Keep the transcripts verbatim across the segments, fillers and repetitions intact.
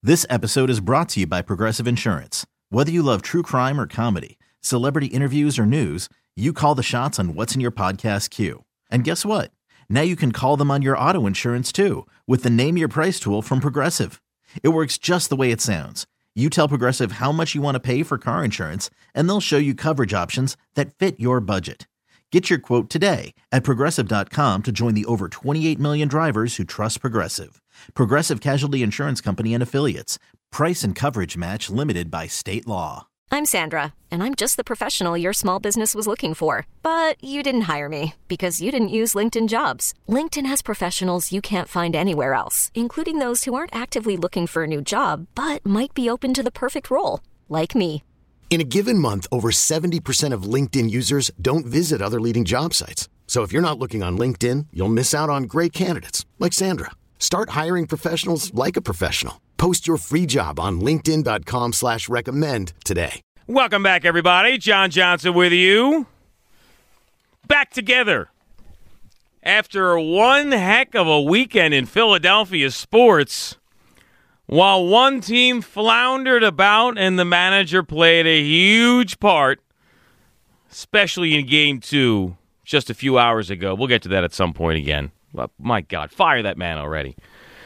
This episode is brought to you by Progressive Insurance. Whether you love true crime or comedy, celebrity interviews or news, you call the shots on what's in your podcast queue. And guess what? Now you can call them on your auto insurance too with the Name Your Price tool from Progressive. It works just the way it sounds. You tell Progressive how much you want to pay for car insurance, and they'll show you coverage options that fit your budget. Get your quote today at Progressive dot com to join the over twenty-eight million drivers who trust Progressive. Progressive Casualty Insurance Company and Affiliates. Price and coverage match limited by state law. I'm Sandra, and I'm just the professional your small business was looking for. But you didn't hire me because you didn't use LinkedIn Jobs. LinkedIn has professionals you can't find anywhere else, including those who aren't actively looking for a new job, but might be open to the perfect role, like me. In a given month, over seventy percent of LinkedIn users don't visit other leading job sites. So if you're not looking on LinkedIn, you'll miss out on great candidates like Sandra. Start hiring professionals like a professional. Post your free job on linkedin dot com slash recommend today. Welcome back, everybody. John Johnson with you. Back together. After one heck of a weekend in Philadelphia sports, while one team floundered about and the manager played a huge part, especially in game two just a few hours ago. We'll get to that at some point again. But my God, fire that man already.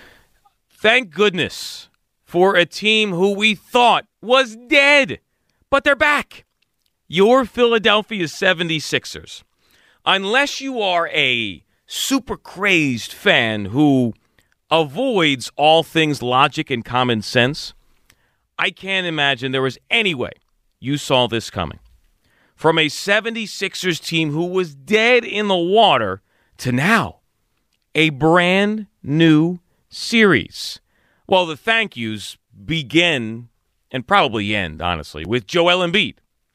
Thank goodness for a team who we thought was dead, but they're back. Your Philadelphia seventy-sixers. Unless you are a super crazed fan who avoids all things logic and common sense, I can't imagine there was any way you saw this coming. From a seventy-sixers team who was dead in the water to now a brand new series. Well, the thank yous begin and probably end, honestly, with Joel Embiid.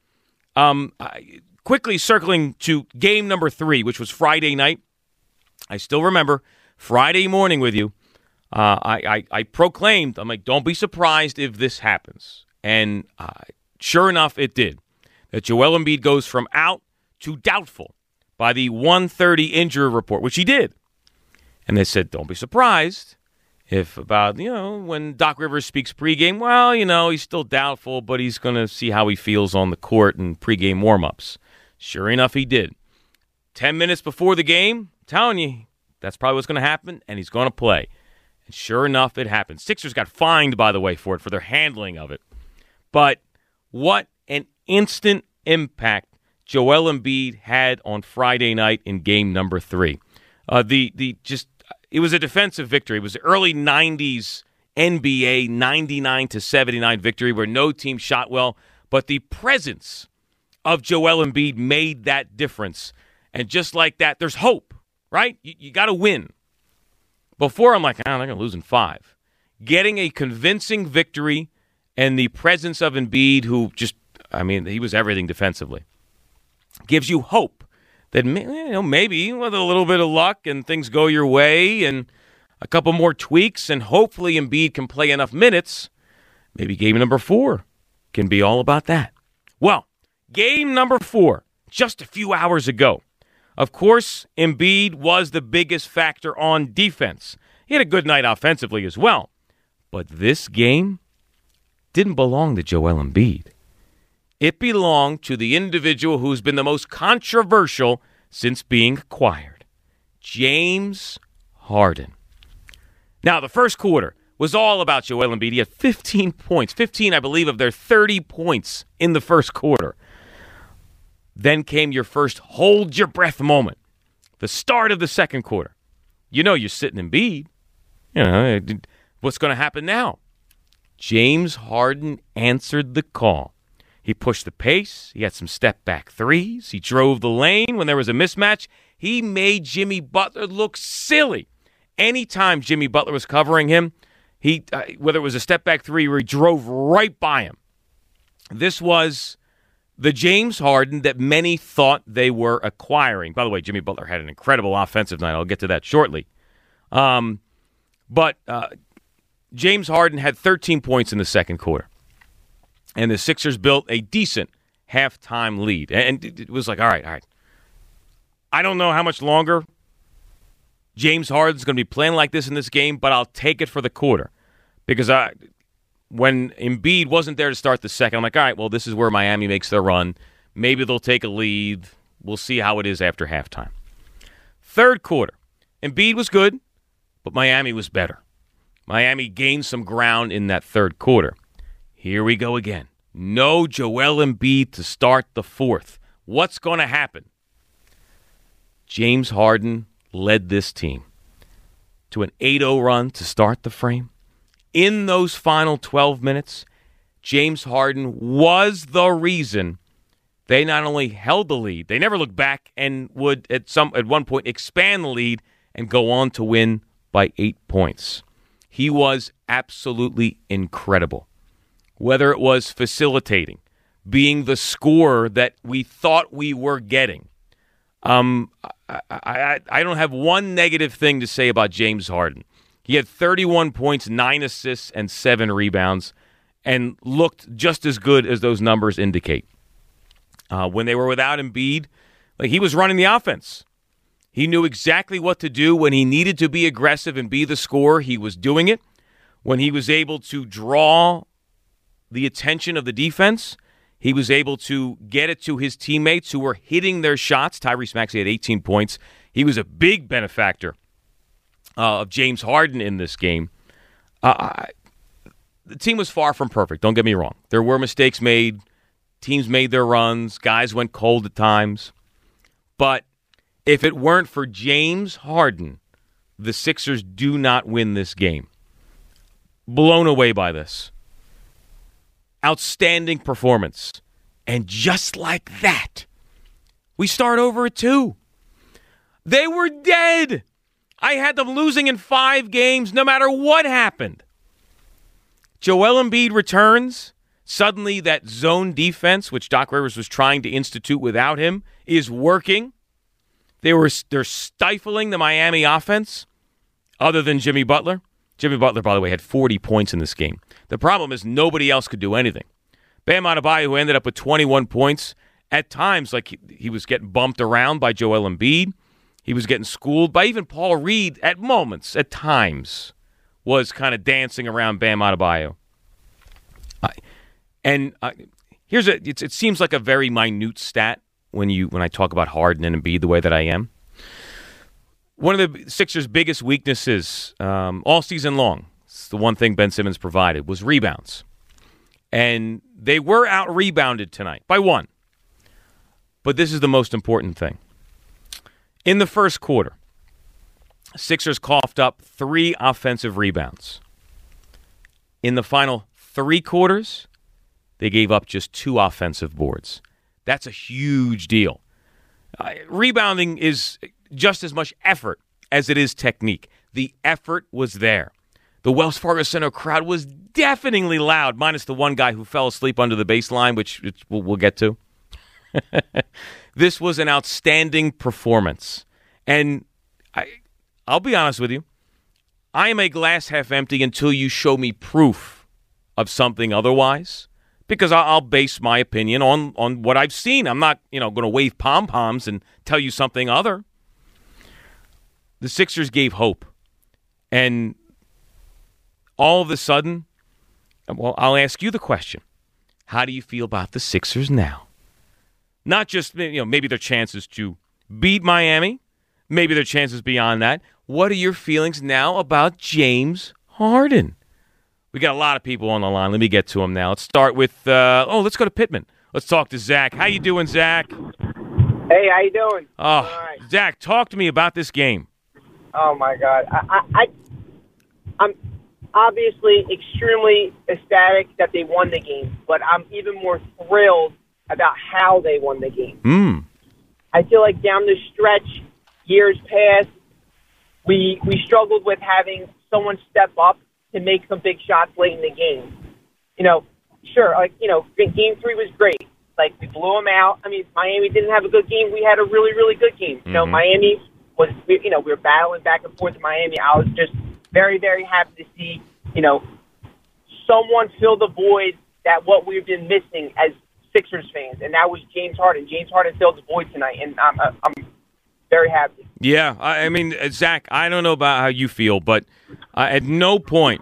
Um, I, quickly circling to game number three, which was Friday night. I still remember Friday morning with you. Uh, I, I, I proclaimed, I'm like, don't be surprised if this happens. And uh, sure enough, it did. That Joel Embiid goes from out to doubtful by the one thirty injury report, which he did. And they said, don't be surprised if about, you know, when Doc Rivers speaks pregame, well, you know, he's still doubtful, but he's going to see how he feels on the court in pregame warmups. Sure enough, he did. Ten minutes before the game, I'm telling you, that's probably what's going to happen, and he's going to play. And sure enough, it happened. Sixers got fined, by the way, for it, for their handling of it. But what an instant impact Joel Embiid had on Friday night in game number three. Uh, the the just it was a defensive victory. It was the early nineties N B A ninety-nine to seventy-nine victory where no team shot well, but the presence of Joel Embiid made that difference. And just like that, there's hope, right? You, you got to win. Before, I'm like, oh, they're going to lose in five. Getting a convincing victory and the presence of Embiid, who just, I mean, he was everything defensively, gives you hope that, you know, maybe with a little bit of luck and things go your way and a couple more tweaks and hopefully Embiid can play enough minutes, maybe game number four can be all about that. Well, game number four, just a few hours ago. Of course, Embiid was the biggest factor on defense. He had a good night offensively as well. But this game didn't belong to Joel Embiid. It belonged to the individual who's been the most controversial since being acquired, James Harden. Now, the first quarter was all about Joel Embiid. He had fifteen points, fifteen, I believe, of their thirty points in the first quarter. Then came your first hold-your-breath moment, the start of the second quarter. You know you're sitting Embiid. You know, what's going to happen now? James Harden answered the call. He pushed the pace. He had some step-back threes. He drove the lane when there was a mismatch. He made Jimmy Butler look silly. Anytime Jimmy Butler was covering him, he uh, whether it was a step-back three or he drove right by him. This was the James Harden that many thought they were acquiring. By the way, Jimmy Butler had an incredible offensive night. I'll get to that shortly. Um, but uh, James Harden had thirteen points in the second quarter. And the Sixers built a decent halftime lead. And it was like, all right, all right. I don't know how much longer James Harden's going to be playing like this in this game, but I'll take it for the quarter. Because I, when Embiid wasn't there to start the second, I'm like, all right, well, this is where Miami makes their run. Maybe they'll take a lead. We'll see how it is after halftime. Third quarter, Embiid was good, but Miami was better. Miami gained some ground in that third quarter. Here we go again. No Joel Embiid to start the fourth. What's going to happen? James Harden led this team to an eight oh run to start the frame. In those final twelve minutes, James Harden was the reason they not only held the lead, they never looked back and would at some at one point expand the lead and go on to win by eight points. He was absolutely incredible. Whether it was facilitating, being the scorer that we thought we were getting. Um, I, I, I don't have one negative thing to say about James Harden. He had thirty-one points, nine assists, and seven rebounds, and looked just as good as those numbers indicate. Uh, when they were without Embiid, like he was running the offense. He knew exactly what to do when he needed to be aggressive and be the scorer. He was doing it. When he was able to draw the attention of the defense, he was able to get it to his teammates who were hitting their shots. Tyrese Maxey had eighteen points. He was a big benefactor uh, of James Harden in this game. Uh, I, the team was far from perfect, don't get me wrong. There were mistakes made. Teams made their runs. Guys went cold at times. But if it weren't for James Harden, the Sixers do not win this game. Blown away by this. Outstanding performance. And just like that, we start over at two. They were dead. I had them losing in five games no matter what happened. Joel Embiid returns. Suddenly that zone defense, which Doc Rivers was trying to institute without him, is working. They were, they're stifling the Miami offense, other than Jimmy Butler. Jimmy Butler, by the way, had forty points in this game. The problem is nobody else could do anything. Bam Adebayo, who ended up with twenty-one points, at times, like he, he was getting bumped around by Joel Embiid. He was getting schooled by even Paul Reed at moments, at times, was kind of dancing around Bam Adebayo. Uh, and uh, here's a, it's, it seems like a very minute stat when you when I talk about Harden and Embiid the way that I am. One of the Sixers' biggest weaknesses um, all season long, it's the one thing Ben Simmons provided, was rebounds. And they were out-rebounded tonight by one. But this is the most important thing. In the first quarter, Sixers coughed up three offensive rebounds. In the final three quarters, they gave up just two offensive boards. That's a huge deal. Uh, rebounding is just as much effort as it is technique. The effort was there. The Wells Fargo Center crowd was deafeningly loud, minus the one guy who fell asleep under the baseline, which, which we'll, we'll get to. This was an outstanding performance. And I, I'll be honest with you. I am a glass half empty until you show me proof of something otherwise, because I'll, I'll base my opinion on, on what I've seen. I'm not, you know, going to wave pom-poms and tell you something other. The Sixers gave hope. And all of a sudden, well, I'll ask you the question. How do you feel about the Sixers now? Not just, you know, maybe their chances to beat Miami, maybe their chances beyond that. What are your feelings now about James Harden? We got a lot of people on the line. Let me get to them now. Let's start with, uh, oh, let's go to Pittman. Let's talk to Zach. How you doing, Zach? Hey, how you doing? Oh, All right. Zach, talk to me about this game. Oh, my God. I, I, I, I'm obviously extremely ecstatic that they won the game, but I'm even more thrilled about how they won the game. Mm. I feel like down the stretch, years past, we we struggled with having someone step up to make some big shots late in the game. You know, sure, like, you know, game three was great. Like, we blew them out. I mean, Miami didn't have a good game. We had a really, really good game. Mm-hmm. You know, Miami was, you know, we were battling back and forth in Miami. I was just very, very happy to see, you know, someone fill the void that what we've been missing as Sixers fans, and that was James Harden. James Harden filled the void tonight, and I'm, I'm very happy. Yeah, I mean, Zach, I don't know about how you feel, but uh, at no point,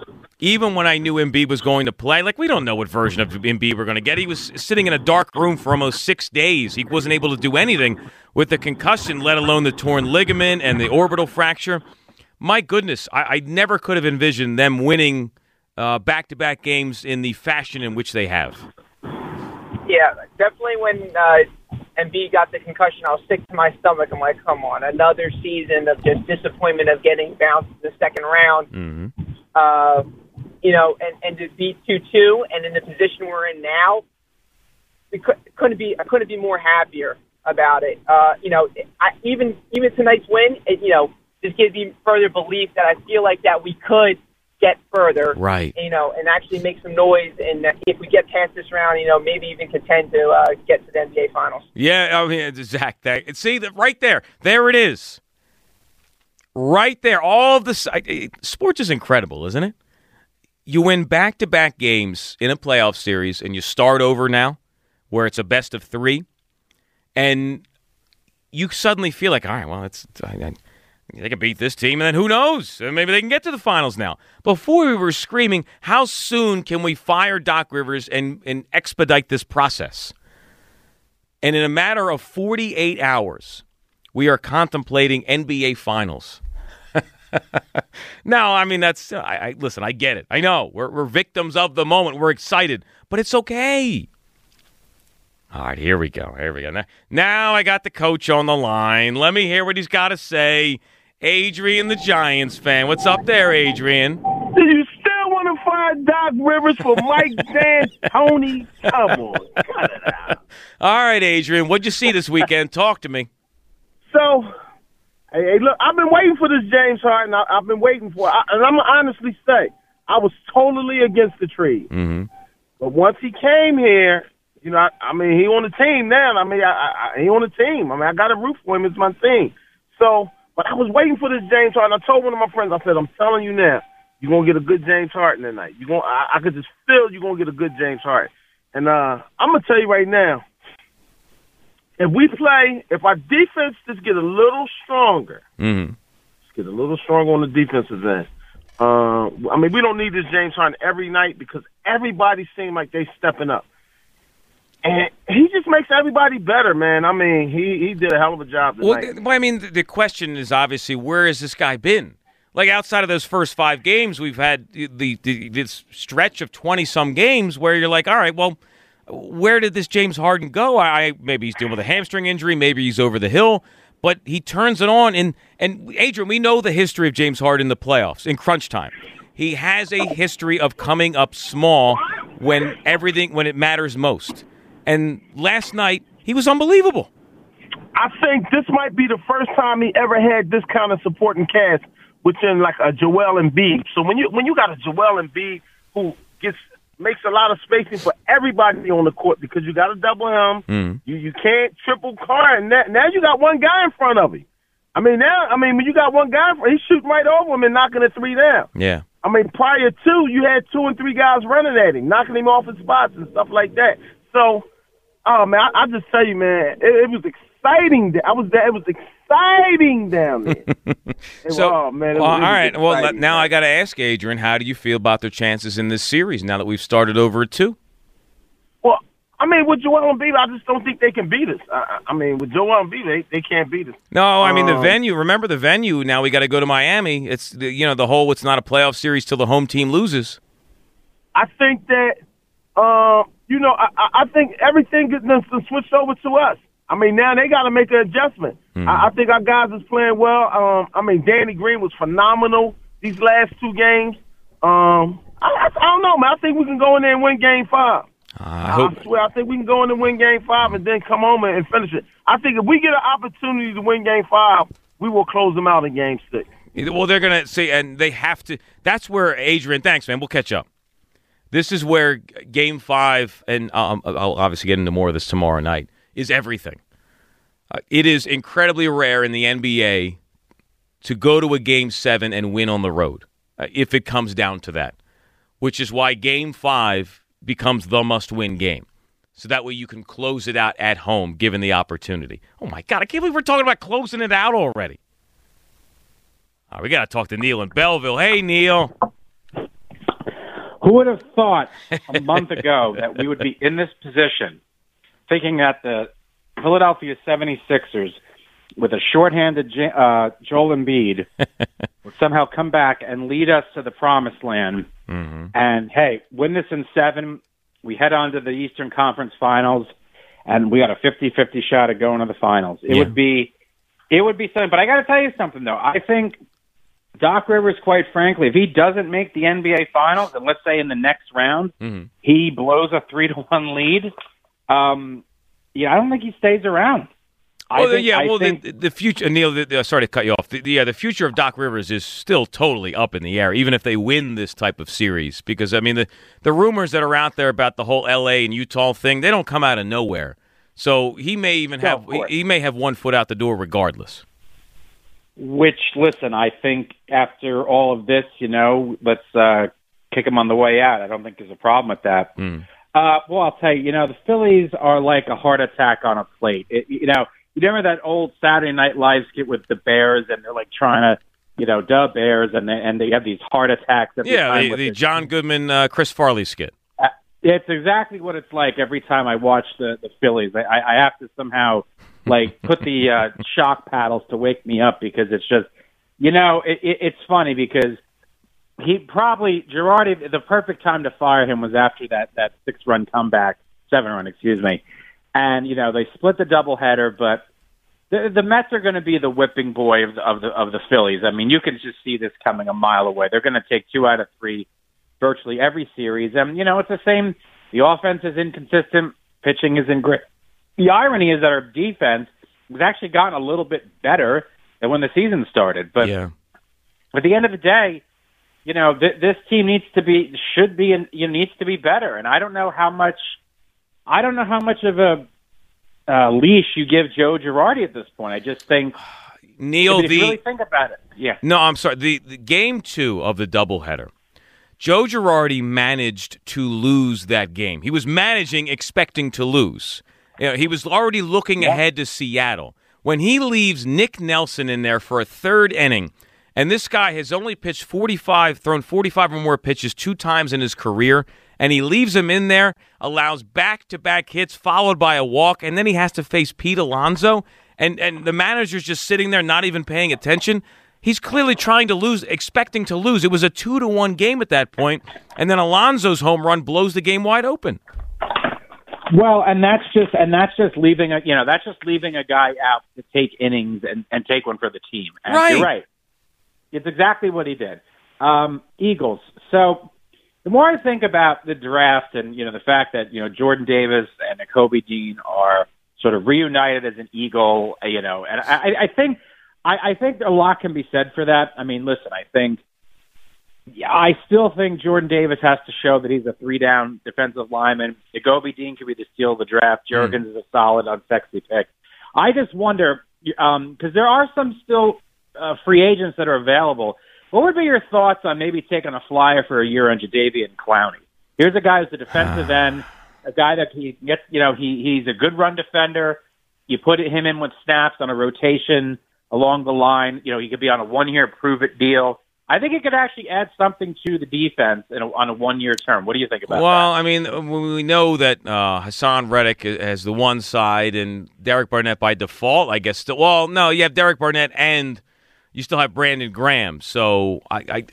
even when I knew Embiid was going to play, like we don't know what version of Embiid we're going to get. He was sitting in a dark room for almost six days. He wasn't able to do anything with the concussion, let alone the torn ligament and the orbital fracture. My goodness, I, I never could have envisioned them winning uh, back-to-back games in the fashion in which they have. Yeah, definitely when uh, Embiid got the concussion, I was sick to my stomach. I'm like, come on, another season of just disappointment of getting bounced in the second round. Mm-hmm. Uh, you know, and, and to beat two two and in the position we're in now, we could, couldn't be, I couldn't be more happier about it. Uh, you know, I, even even tonight's win, it, you know, just gives me further belief that I feel like that we could get further, right? You know, and actually make some noise. And if we get past this round, you know, maybe even contend to uh, get to the N B A Finals. Yeah, I mean, Zach, that, see that right there, there it is, right there. All of the sports is incredible, isn't it? You win back-to-back games in a playoff series, and you start over now, where it's a best of three, and you suddenly feel like, all right, well, it's. I, I, They can beat this team, and then who knows? Maybe they can get to the finals now. Before we were screaming, how soon can we fire Doc Rivers and, and expedite this process? And in a matter of forty-eight hours, we are contemplating N B A Finals. Now, I mean, that's I, I listen, I get it. I know. We're, we're victims of the moment. We're excited, but it's okay. All right, here we go. Here we go. Now, now I got the coach on the line. Let me hear what he's got to say. Adrian, the Giants fan. What's up there, Adrian? Do you still want to find Doc Rivers for Mike D'Antoni? Come on. Cut it out. All right, Adrian. What'd you see this weekend? Talk to me. So, hey, hey look, I've been waiting for this James Harden. I, I've been waiting for it. I, and I'm going to honestly say, I was totally against the trade. Mm-hmm. But once he came here, you know, I, I mean, he on the team now. I mean, I, I, he on the team. I mean, I got to root for him. It's my team. So, but I was waiting for this James Harden. I told one of my friends, I said, I'm telling you now, you're going to get a good James Harden tonight. You're gonna, I, I could just feel you're going to get a good James Harden. And uh, I'm going to tell you right now, if we play, if our defense just get a little stronger, mm-hmm. just get a little stronger on the defensive end. Uh, I mean, we don't need this James Harden every night because everybody seems like they stepping up. And he just makes everybody better, man. I mean, he, he did a hell of a job tonight. Well, I mean, the question is obviously, where has this guy been? Like, outside of those first five games, we've had the, the this stretch of twenty-some games where you're like, all right, well, where did this James Harden go? I Maybe he's dealing with a hamstring injury. Maybe he's over the hill. But he turns it on. And, and Adrian, we know the history of James Harden in the playoffs, in crunch time. He has a history of coming up small when everything, when it matters most. And last night, he was unbelievable. I think this might be the first time he ever had this kind of supporting cast within like a Joel Embiid. So when you when you got a Joel Embiid who gets makes a lot of spacing for everybody on the court because you got to double him, mm. you you can't triple guard, and that, now you got one guy in front of him. I mean now, I mean when you got one guy, he's shooting right over him and knocking the three down. Yeah. I mean prior to you had two and three guys running at him, knocking him off his spots and stuff like that. So. Oh, man, I, I just tell you, man, it, it was exciting. I was there. It was exciting down there. so, oh, man, it well, was, it all right. Well, exciting, now man. I got to ask Adrian, how do you feel about their chances in this series now that we've started over at two? Well, I mean, with Joel Embiid, I just don't think they can beat us. I, I mean, with Joel Embiid, they, they can't beat us. No, I mean, the um, venue, remember the venue, now we got to go to Miami. It's, the, you know, the whole it's not a playoff series till the home team loses. I think that, uh, you know, I, I think everything gets switched over to us. I mean, now they got to make an adjustment. Mm-hmm. I, I think our guys is playing well. Um, I mean, Danny Green was phenomenal these last two games. Um, I, I, I don't know, man. I think we can go in there and win game five. Uh, I, hope. I swear, I think we can go in and win game five and then come home and finish it. I think if we get an opportunity to win game five, we will close them out in game six. Well, they're going to say, and they have to. That's where Adrian, thanks, man. We'll catch up. This is where game five, and um, I'll obviously get into more of this tomorrow night, is everything. Uh, it is incredibly rare in the N B A to go to a game seven and win on the road, uh, if it comes down to that, which is why game five becomes the must-win game. So that way you can close it out at home, given the opportunity. Oh, my God, I can't believe we're talking about closing it out already. All right, we got to talk to Neil in Belleville. Hey, Neil. Who would have thought a month ago that we would be in this position, thinking that the Philadelphia seventy-sixers, with a shorthanded uh, Joel Embiid, would somehow come back and lead us to the promised land. Mm-hmm. And, hey, win this in seven. We head on to the Eastern Conference Finals, and we got a fifty-fifty shot at going to the finals. It Yeah. would be it would be something. But I got to tell you something, though. I think Doc Rivers, quite frankly, if he doesn't make the N B A Finals, and let's say in the next round Mm-hmm. he blows a three to one lead, um, yeah, I don't think he stays around. I Well, think, yeah, I well, think, the, the future, Neil. The, the, sorry to cut you off. The, the, yeah, the future of Doc Rivers is still totally up in the air, even if they win this type of series. Because I mean, the the rumors that are out there about the whole L A and Utah thing, they don't come out of nowhere. So he may even No, have of course. he, he may have one foot out the door regardless. which, listen, I think after all of this, you know, let's uh, kick him on the way out. I don't think there's a problem with that. Mm. Uh, well, I'll tell you, you know, the Phillies are like a heart attack on a plate. It, you know, you remember that old Saturday Night Live skit with the Bears, and they're like trying to, you know, dub Bears, and they, and they have these heart attacks. Every Yeah, time the, with the their John team. Goodman, uh, Chris Farley skit. Uh, It's exactly what it's like every time I watch the, the Phillies. I, I have to somehow, like, put the uh, shock paddles to wake me up because it's just, you know, it, it, it's funny because he probably, Girardi, the perfect time to fire him was after that, that six-run comeback, seven-run, excuse me. And, you know, they split the doubleheader, but the, the Mets are going to be the whipping boy of the, of the of the Phillies. I mean, you can just see this coming a mile away. They're going to take two out of three virtually every series. And, you know, it's the same. The offense is inconsistent. Pitching is in great. The irony is that our defense has actually gotten a little bit better than when the season started. But Yeah. at the end of the day, you know, th- this team needs to be, should be, and you know, needs to be better. And I don't know how much, I don't know how much of a uh, leash you give Joe Girardi at this point. I just think, Neil, if the you really think about it, yeah. No, I'm sorry. The, the game two of the doubleheader, Joe Girardi managed to lose that game. He was managing, expecting to lose. You know, he was already looking Yeah. ahead to Seattle. When he leaves Nick Nelson in there for a third inning, and this guy has only pitched forty-five, thrown forty-five or more pitches two times in his career, and he leaves him in there, allows back-to-back hits followed by a walk, and then he has to face Pete Alonso, and, and the manager's just sitting there not even paying attention. He's clearly trying to lose, expecting to lose. It was a two to one game at that point, and then Alonso's home run blows the game wide open. Well, and that's just and that's just leaving a you know that's just leaving a guy out to take innings and, and take one for the team. And Right. You're right. It's exactly what he did. Um, Eagles. So the more I think about the draft and you know the fact that you know Jordan Davis and Kobe Dean are sort of reunited as an Eagle, you know, and I, I think I, I think a lot can be said for that. I mean, listen, I think. Yeah, I still think Jordan Davis has to show that he's a three-down defensive lineman. Jacoby Dean could be the steal of the draft. Jurgens mm. is a solid, unsexy pick. I just wonder, because um, there are some still uh, free agents that are available. What would be your thoughts on maybe taking a flyer for a year on Jadeveon Clowney? Here's a guy who's a defensive end, a guy that he gets, you know, he he's a good run defender. You put him in with snaps on a rotation along the line. You know, he could be on a one-year prove-it deal. I think it could actually add something to the defense in a, on a one-year term. What do you think about well, that? I mean, we know that uh, Hassan Reddick has the one side and Derek Barnett by default, I guess. Still, well, no, you have Derek Barnett and you still have Brandon Graham. So I, I,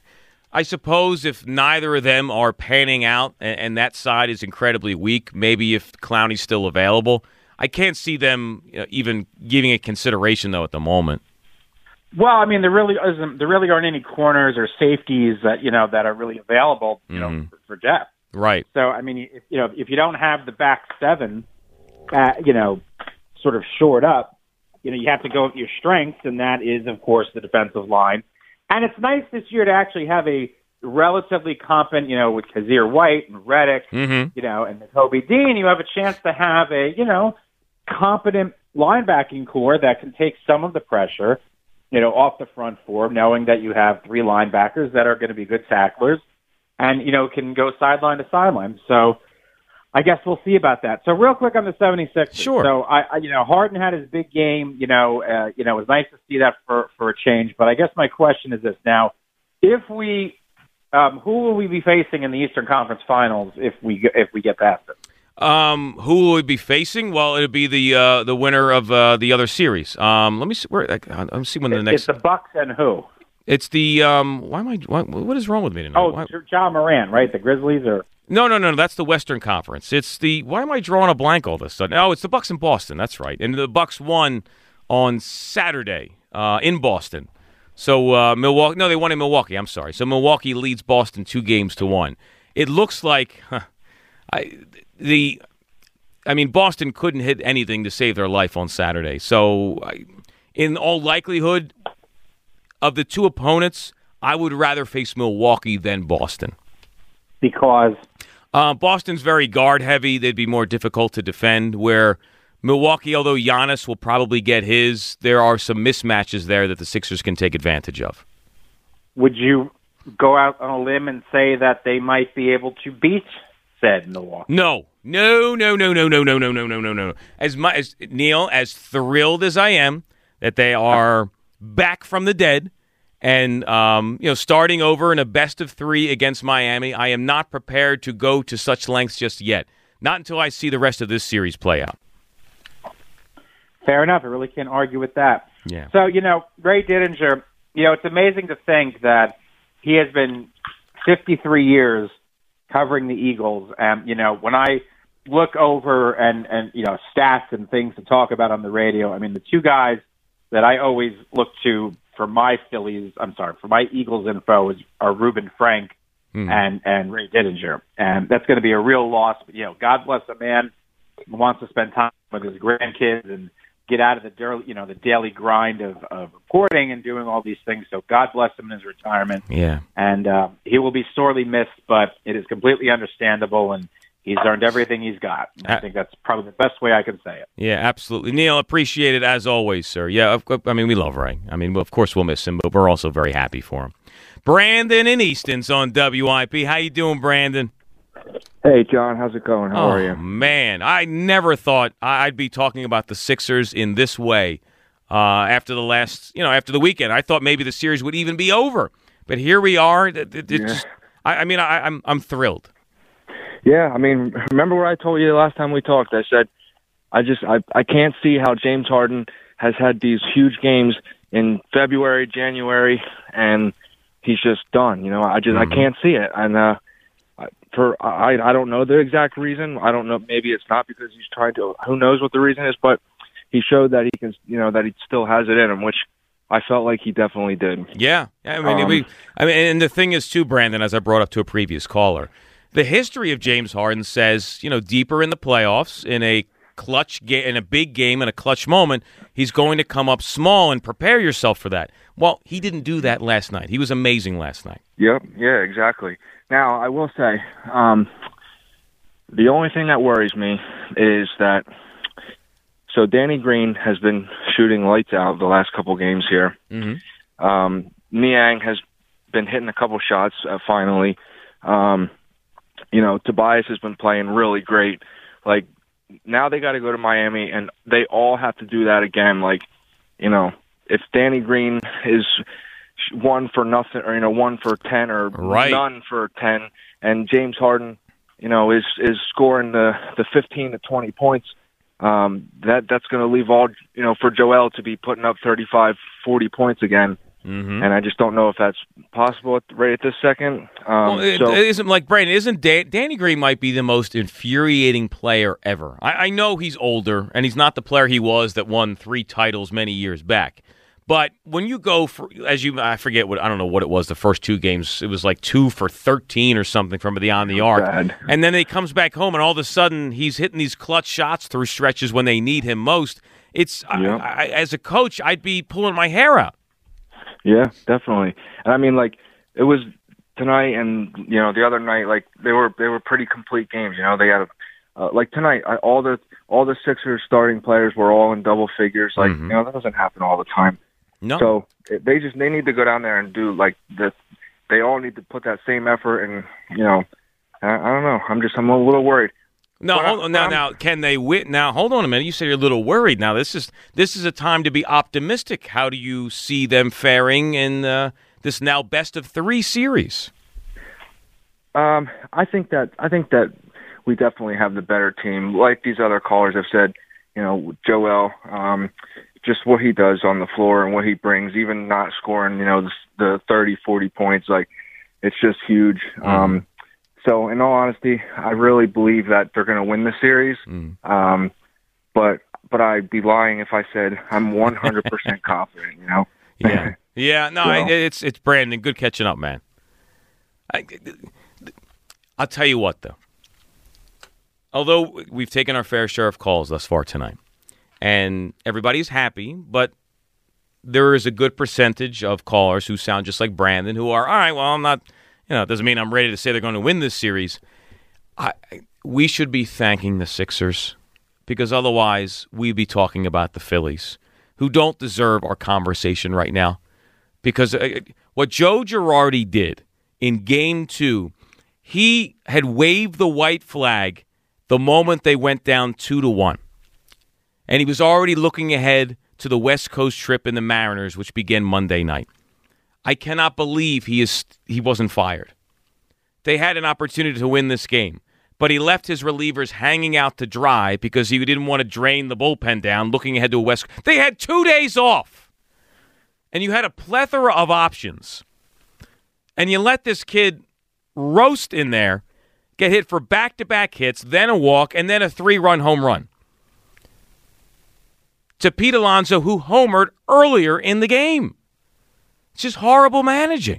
I suppose if neither of them are panning out and, and that side is incredibly weak, maybe if Clowney's still available, I can't see them you know, even giving it consideration, though, at the moment. Well, I mean, there really isn't. There really aren't any corners or safeties that you know that are really available, you Mm-hmm. know, for, for depth. Right. So, I mean, if, you know, if you don't have the back seven, uh, you know, sort of shored up, you know, you have to go with your strengths, and that is, of course, the defensive line. And it's nice this year to actually have a relatively competent, you know, with Kazir White and Reddick, Mm-hmm. you know, and Kobe Dean. You have a chance to have a, you know, competent linebacking core that can take some of the pressure, you know, off the front four, knowing that you have three linebackers that are going to be good tacklers and, you know, can go sideline to sideline. So I guess we'll see about that. So real quick on the seventy-sixers. Sure. So, I, I you know, Harden had his big game, you know, uh, you know, it was nice to see that for, for a change. But I guess my question is this now, if we Um, who will we be facing in the Eastern Conference Finals if we if we get past it? Um, who will we be facing? Well, it'll be the uh, the winner of uh, the other series. Um, let me see. Where, let me see when the next. It's the Bucks and who? It's the um. Why am I? Why, what is wrong with me tonight? Oh, why? John Moran, right? The Grizzlies or no, no, no, no. That's the Western Conference. It's the. Why am I drawing a blank all of a sudden? Oh, it's the Bucks in Boston. That's right. And the Bucks won on Saturday uh, in Boston. So uh, Milwaukee. No, they won in Milwaukee. I'm sorry. So Milwaukee leads Boston two games to one. It looks like huh, I the. I mean, Boston couldn't hit anything to save their life on Saturday. So, I, in all likelihood, of the two opponents, I would rather face Milwaukee than Boston. Because? Uh, Boston's very guard-heavy. They'd be more difficult to defend, where Milwaukee, although Giannis will probably get his, there are some mismatches there that the Sixers can take advantage of. Would you go out on a limb and say that they might be able to beat said Milwaukee? No. No, no, no, no, no, no, no, no, no, no, no. As much as Neil, as thrilled as I am that they are back from the dead and um, you know, starting over in a best of three against Miami, I am not prepared to go to such lengths just yet. Not until I see the rest of this series play out. Fair enough. I really can't argue with that. Yeah. So, you know, Ray Didinger, you know, it's amazing to think that he has been fifty-three years covering the Eagles. And, you know, when I look over and, and, you know, stats and things to talk about on the radio, I mean, the two guys that I always look to for my Phillies, I'm sorry, for my Eagles info is, are Reuben Frank mm. and, and Ray Didinger. And that's going to be a real loss. But, you know, God bless a man who wants to spend time with his grandkids and get out of the daily, you know, the daily grind of, of reporting and doing all these things. So God bless him in his retirement. Yeah. And uh, he will be sorely missed, but it is completely understandable, and he's earned everything he's got. I think that's probably the best way I can say it. Yeah, absolutely. Neil, appreciate it as always, sir. Yeah, I mean, we love Ray. I mean, of course we'll miss him, but we're also very happy for him. Brandon in Easton's on W I P. How you doing, Brandon? Hey, John. How's it going? How oh, are you? Man, I never thought I'd be talking about the Sixers in this way uh, after the last, you know, after the weekend. I thought maybe the series would even be over, but here we are. It, it, it yeah. just, I, I mean, I, I'm I'm thrilled. Yeah, I mean, remember what I told you the last time we talked? I said, I just, I, I can't see how James Harden has had these huge games in February, January, and he's just done. You know, I just, mm-hmm. I can't see it. And uh, for, I, I don't know the exact reason. I don't know. Maybe it's not because he's trying to. Who knows what the reason is? But he showed that he can, you know, that he still has it in him, which I felt like he definitely did. Yeah, I mean, um, we, I mean, and the thing is too, Brandon, as I brought up to a previous caller. The history of James Harden says, you know, deeper in the playoffs, in a clutch game, in a big game, in a clutch moment, he's going to come up small and prepare yourself for that. Well, he didn't do that last night. He was amazing last night. Yep. Yeah. Exactly. Now, I will say, um, the only thing that worries me is that. So Danny Green has been shooting lights out the last couple games here. Mm-hmm. Um, Niang has been hitting a couple shots uh, finally. Um, You know, Tobias has been playing really great. Like, now they got to go to Miami, and they all have to do that again. Like, you know, if Danny Green is one for nothing, or, you know, one for ten, or right. none for ten, and James Harden, you know, is is scoring the, the fifteen to twenty points, um, that that's going to leave all, you know, for Joel to be putting up thirty-five, forty points again. Mm-hmm. And I just don't know if that's possible at, right at this second. Um, well, it, so, it isn't like Brandon. Isn't Dan, Danny Green might be the most infuriating player ever. I, I know he's older and he's not the player he was that won three titles many years back. But when you go for, as you, I forget what, I don't know what it was. The first two games, it was like two for thirteen or something from beyond the arc. Bad. And then he comes back home, and all of a sudden he's hitting these clutch shots through stretches when they need him most. It's yeah. I, I, as a coach, I'd be pulling my hair out. Yeah, definitely. And I mean, like, it was tonight and, you know, the other night, like, they were they were pretty complete games. You know, they had, a, uh, like, tonight, I, all the all the Sixers starting players were all in double figures. Like, mm-hmm. you know, that doesn't happen all the time. No. So they just, they need to go down there and do, like, the, they all need to put that same effort. And, you know, I, I don't know. I'm just, I'm a little worried. No, hold on, now, now, can they win? Now, hold on a minute. You say you're a little worried. Now, this is this is a time to be optimistic. How do you see them faring in uh, this now best of three series? Um, I think that I think that we definitely have the better team. Like these other callers have said, you know, Joel, um, just what he does on the floor and what he brings, even not scoring, you know, the, the thirty, forty points, like it's just huge. Mm. Um, so in all honesty, I really believe that they're going to win the series. Mm. Um, but but I'd be lying if I said I'm one hundred percent confident, you know? Yeah. Yeah, no, so. I, it's it's Brandon. Good catching up, man. I, I'll tell you what, though. Although we've taken our fair share of calls thus far tonight, and everybody's happy, but there is a good percentage of callers who sound just like Brandon, who are, all right, well, I'm not, you know, it doesn't mean I'm ready to say they're going to win this series. I, we should be thanking the Sixers, because otherwise we'd be talking about the Phillies, who don't deserve our conversation right now. Because uh, what Joe Girardi did in Game two, he had waved the white flag the moment they went down two to one. And he was already looking ahead to the West Coast trip in the Mariners, which began Monday night. I cannot believe he is he wasn't fired. They had an opportunity to win this game, but he left his relievers hanging out to dry because he didn't want to drain the bullpen down, looking ahead to a West. They had two days off, and you had a plethora of options, and you let this kid roast in there, get hit for back-to-back hits, then a walk, and then a three-run home run to Pete Alonso, who homered earlier in the game. It's just horrible managing.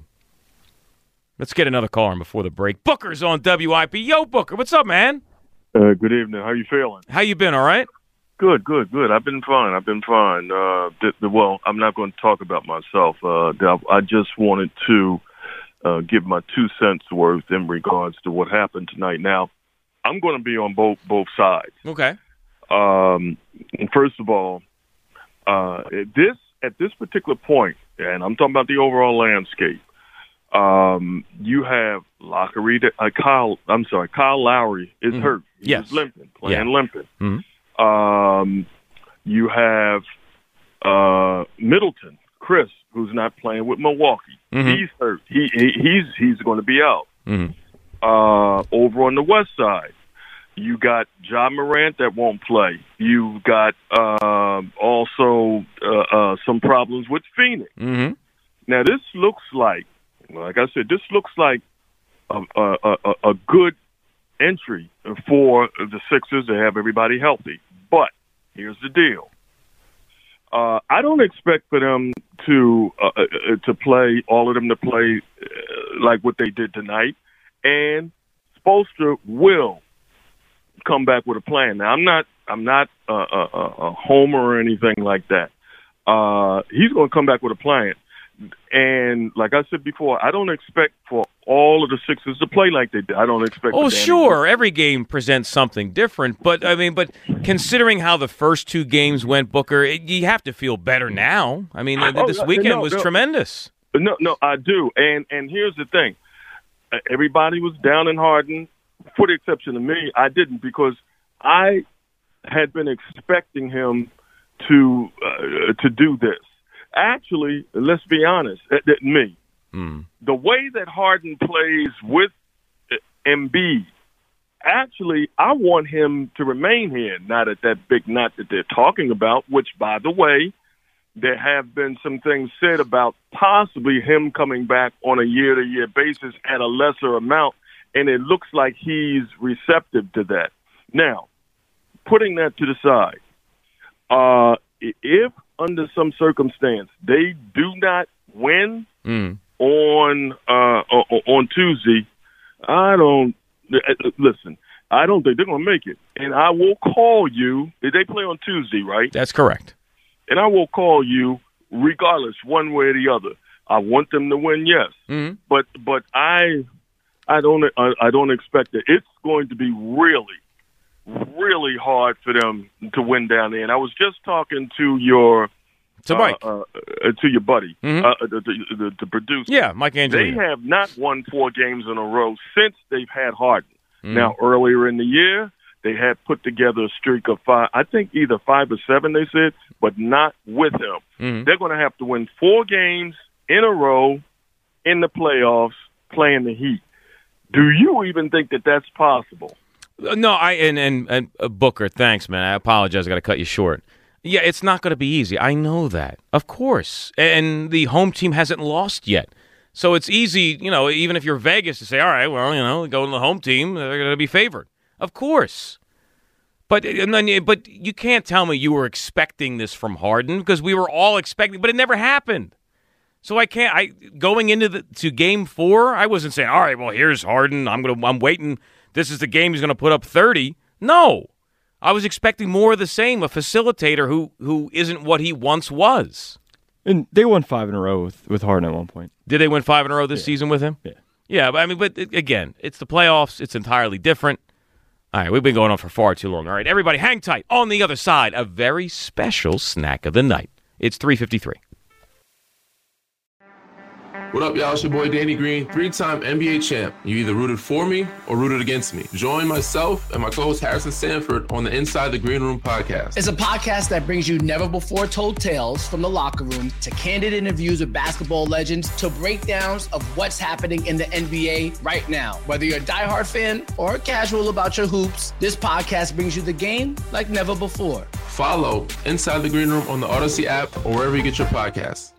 Let's get another caller in before the break. Booker's on W I P. Yo, Booker, what's up, man? Uh, good evening. How you feeling? How you been, all right? Good, good, good. I've been fine. I've been fine. Uh, th- th- well, I'm not going to talk about myself. Uh, I just wanted to uh, give my two cents worth in regards to what happened tonight. Now, I'm going to be on both both sides. Okay. Um, and first of all, uh, this at this particular point, and I'm talking about the overall landscape. Um, you have Lockery, uh, Kyle. I'm sorry, Kyle Lowry is mm-hmm. hurt. He's yes. limping, playing yeah. limping. Mm-hmm. Um, you have uh, Middleton, Chris, who's not playing with Milwaukee. Mm-hmm. He's hurt. He, he he's he's going to be out. Mm-hmm. Uh, over on the west side, you got Ja Morant that won't play. You got uh, also uh, uh, some problems with Phoenix. Mm-hmm. Now this looks like, like I said, this looks like a, a, a, a good entry for the Sixers to have everybody healthy. But here's the deal. Uh, I don't expect for them to uh, uh, to play, all of them to play uh, like what they did tonight. And Spoelstra will come back with a plan. Now, I'm not I'm not a, a, a homer or anything like that. Uh, he's going to come back with a plan. And like I said before, I don't expect for all of the Sixers to play like they did. I don't expect. Oh, sure, every game presents something different, but I mean, but considering how the first two games went, Booker, it, you have to feel better now. I mean, oh, this weekend no, was no, tremendous. No, no, I do, and and here's the thing: everybody was down and Harden, for the exception of me. I didn't, because I had been expecting him to uh, to do this. Actually, let's be honest, me. Mm. The way that Harden plays with Embiid, actually, I want him to remain here, not at that big knot that they're talking about, which, by the way, there have been some things said about possibly him coming back on a year-to-year basis at a lesser amount, and it looks like he's receptive to that. Now, putting that to the side, uh, if under some circumstance they do not win mm. on uh, on Tuesday, I don't listen. I don't think they're going to make it, and I will call you. They play on Tuesday, right? That's correct. And I will call you regardless, one way or the other. I want them to win, yes, mm-hmm. but but I I don't I, I don't expect it. It's going to be really. really hard for them to win down there. And I was just talking to your to Mike, uh, uh, to your buddy, mm-hmm. uh, the, the, the, the producer. Yeah, Mike Angelino. They have not won four games in a row since they've had Harden. Mm-hmm. Now, earlier in the year, they had put together a streak of five, I think either five or seven, they said, but not with him. Mm-hmm. They're going to have to win four games in a row in the playoffs playing the Heat. Do you even think that that's possible? No, I and and, and uh, Booker, thanks, man. I apologize. I got to cut you short. Yeah, it's not going to be easy. I know that, of course. And the home team hasn't lost yet, so it's easy. You know, even if you're Vegas, to say, all right, well, you know, go to the home team, they're going to be favored, of course. But and then, but you can't tell me you were expecting this from Harden, because we were all expecting, but it never happened. So I can't. I going into the to Game Four, I wasn't saying, all right, well, here's Harden. I'm gonna. I'm waiting. This is the game he's going to put up thirty. No, I was expecting more of the same. A facilitator who who isn't what he once was. And they won five in a row with, with Harden at one point. Did they win five in a row this yeah. season with him? Yeah. Yeah, but I mean, but again, it's the playoffs. It's entirely different. All right, we've been going on for far too long. All right, everybody, hang tight. On the other side, a very special snack of the night. It's three fifty-three. What up, y'all? It's your boy Danny Green, three-time N B A champ. You either rooted for me or rooted against me. Join myself and my co-host Harrison Sanford on the Inside the Green Room podcast. It's a podcast that brings you never-before-told tales from the locker room to candid interviews with basketball legends to breakdowns of what's happening in the N B A right now. Whether you're a diehard fan or casual about your hoops, this podcast brings you the game like never before. Follow Inside the Green Room on the Odyssey app or wherever you get your podcasts.